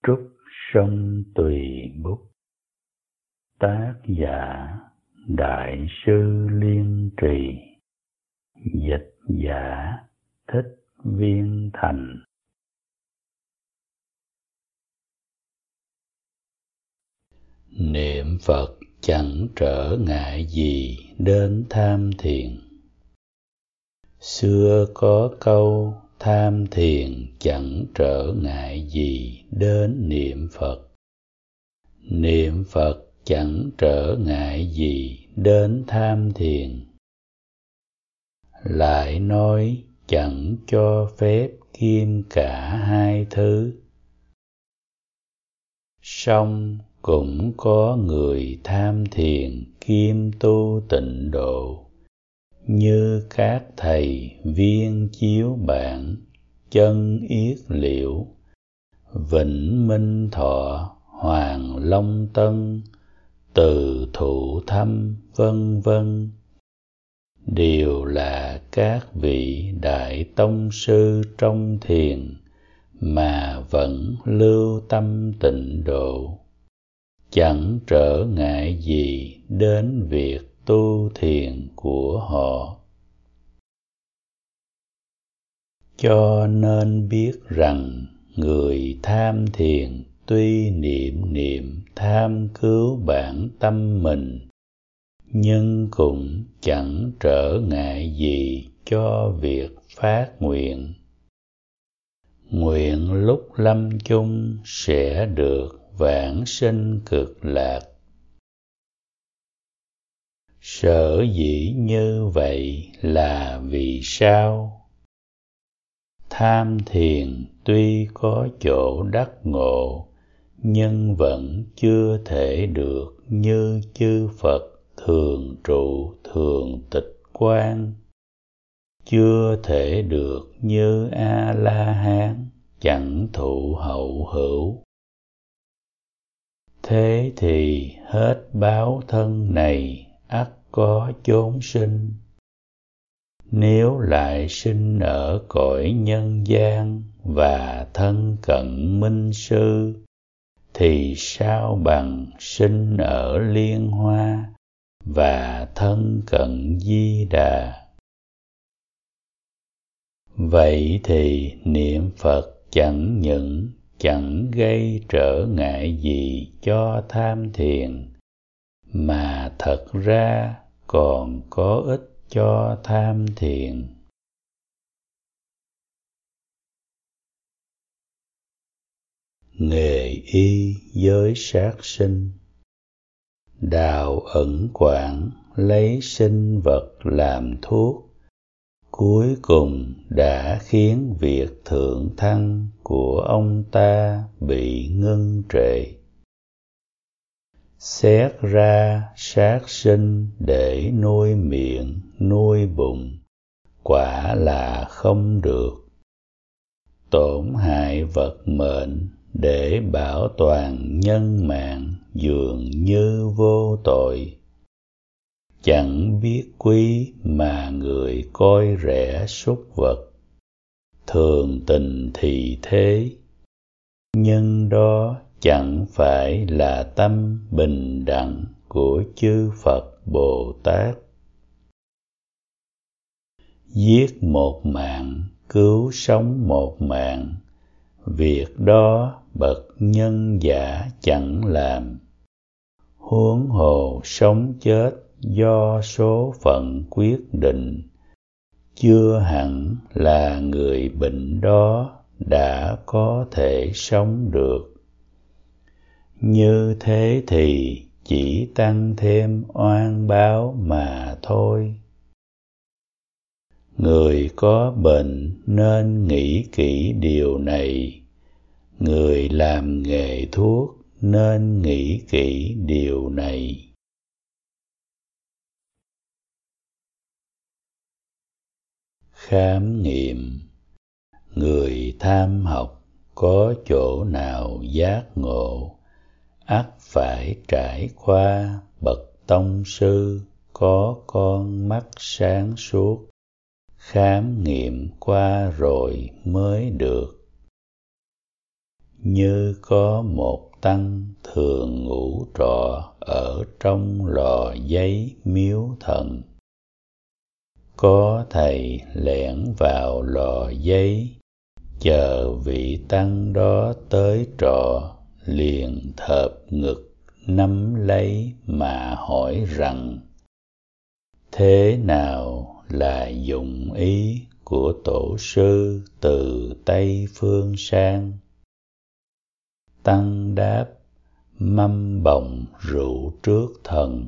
Trúc sông tùy bút. Tác giả Đại sư Liên Trì. Dịch giả Thích Viên Thành. Niệm Phật chẳng trở ngại gì đến tham thiền. Xưa có câu tham thiền chẳng trở ngại gì đến niệm Phật. Niệm Phật chẳng trở ngại gì đến tham thiền. Lại nói chẳng cho phép kiêm cả hai thứ. Song cũng có người tham thiền kiêm tu tịnh độ, như các thầy Viên Chiếu Bản, Chân Yết Liễu, Vĩnh Minh Thọ, Hoàng Long Tân, Từ Thụ Thâm, vân vân, đều là các vị đại tông sư trong thiền mà vẫn lưu tâm tịnh độ, chẳng trở ngại gì đến việc tu thiền của họ. Cho nên biết rằng người tham thiền tuy niệm tham cứu bản tâm mình, nhưng cũng chẳng trở ngại gì cho việc phát nguyện. Nguyện lúc lâm chung sẽ được vãng sinh cực lạc. Sở dĩ như vậy là vì sao? Tham thiền tuy có chỗ đắc ngộ, nhưng vẫn chưa thể được như chư Phật thường trụ thường tịch quan, chưa thể được như A-la-hán chẳng thụ hậu hữu. Thế thì hết báo thân này ắt có chốn sinh. Nếu lại sinh ở cõi nhân gian và thân cận minh sư, thì sao bằng sinh ở Liên Hoa và thân cận Di Đà. Vậy thì niệm Phật chẳng những chẳng gây trở ngại gì cho tham thiền, mà thật ra còn có ích cho tham thiền. Nghề y giới sát sinh. Đạo ẩn quảng lấy sinh vật làm thuốc, cuối cùng đã khiến việc thượng thăng của ông ta bị ngưng trệ. Xét ra sát sinh để nuôi miệng, nuôi bụng, quả là không được. Tổn hại vật mệnh để bảo toàn nhân mạng dường như vô tội. Chẳng biết quý mà người coi rẻ súc vật, thường tình thì thế, nhưng đó chẳng phải là tâm bình đẳng của chư Phật Bồ Tát. Giết một mạng, cứu sống một mạng, việc đó bậc nhân giả chẳng làm. Huống hồ sống chết do số phận quyết định, chưa hẳn là người bệnh đó đã có thể sống được. Như thế thì chỉ tăng thêm oan báo mà thôi. Người có bệnh nên nghĩ kỹ điều này. Người làm nghề thuốc nên nghĩ kỹ điều này. Khám nghiệm. Người tham học có chỗ nào giác ngộ, ắt phải trải qua bậc tông sư có con mắt sáng suốt, khám nghiệm qua rồi mới được. như có một tăng thường ngủ trọ ở trong lò giấy miếu thần. Có thầy lẻn vào lò giấy, chờ vị tăng đó tới trọ, liền thợp ngực nắm lấy mà hỏi rằng: thế nào là dụng ý của tổ sư từ Tây phương sang? Tăng đáp: mâm bồng rượu trước thần.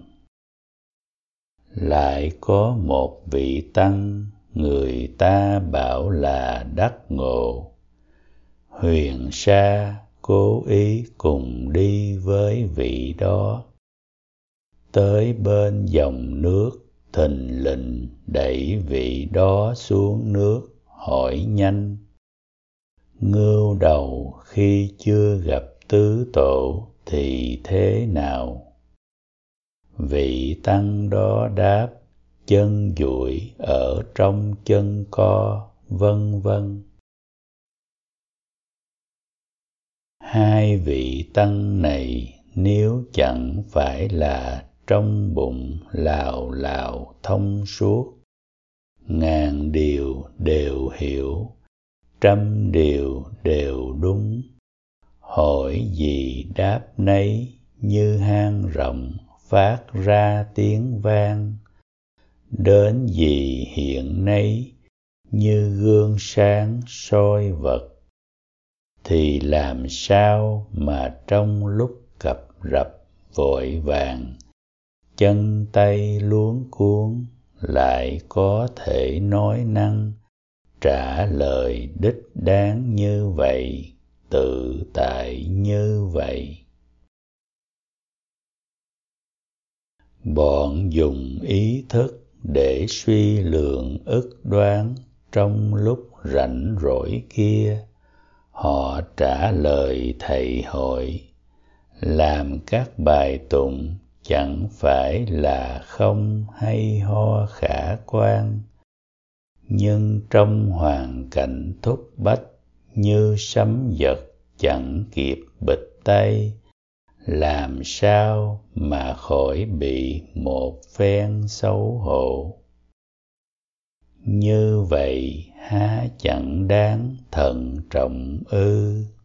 Lại có một vị tăng, người ta bảo là đắc ngộ. Huyền Sa cố ý cùng đi với vị đó. Tới bên dòng nước, thình lình đẩy vị đó xuống nước, hỏi nhanh: ngưu đầu khi chưa gặp tứ tổ thì thế nào? Vị tăng đó đáp: chân duỗi ở trong chân co, vân vân. Hai vị tăng này nếu chẳng phải là trong bụng lào lào thông suốt, ngàn điều đều hiểu, trăm điều đều đúng, hỏi gì đáp nấy, như hang rộng phát ra tiếng vang, đến gì hiện nấy, như gương sáng soi vật, thì làm sao mà trong lúc cập rập vội vàng, chân tay luống cuống, lại có thể nói năng trả lời đích đáng như vậy, tự tại như vậy. Bọn dùng ý thức để suy lượng ức đoán trong lúc rảnh rỗi kia, họ trả lời thầy hỏi, làm các bài tụng chẳng phải là không hay ho khả quan, nhưng trong hoàn cảnh thúc bách như sấm giật chẳng kịp bịch tay, làm sao mà khỏi bị một phen xấu hổ. Như vậy há chẳng đáng thận trọng ư?